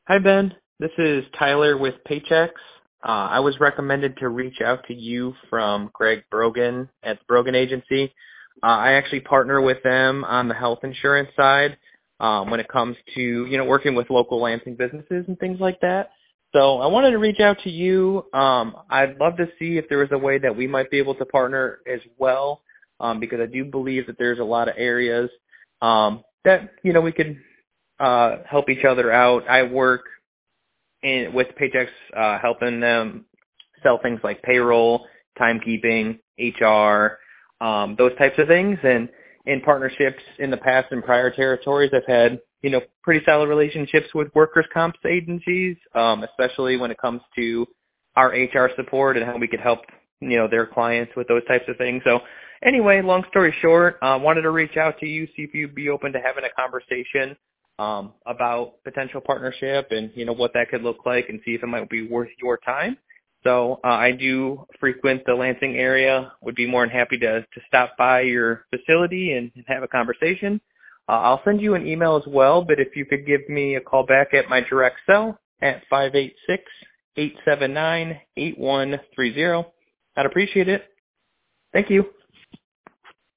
Hi, Ben. This is Tyler with Paychex. I was recommended to reach out to you from Greg Brogan at the Brogan Agency. I actually partner with them on the health insurance side when it comes to, working with local Lansing businesses and things like that. So I wanted to reach out to you. I'd love to see if there was a way that we might be able to partner as well, because I do believe that there's a lot of areas that, we could help each other out. I work with Paychex, helping them sell things like payroll, timekeeping, HR, those types of things. And in partnerships in the past in prior territories, I've had, pretty solid relationships with workers' comp agencies, especially when it comes to our HR support and how we could help, their clients with those types of things. So anyway, long story short, wanted to reach out to you, see if you'd be open to having a conversation about potential partnership and, what that could look like, and see if it might be worth your time. So I do frequent the Lansing area, would be more than happy to stop by your facility and have a conversation. I'll send you an email as well, but if you could give me a call back at my direct cell at 586-879-8130, I'd appreciate it. Thank you.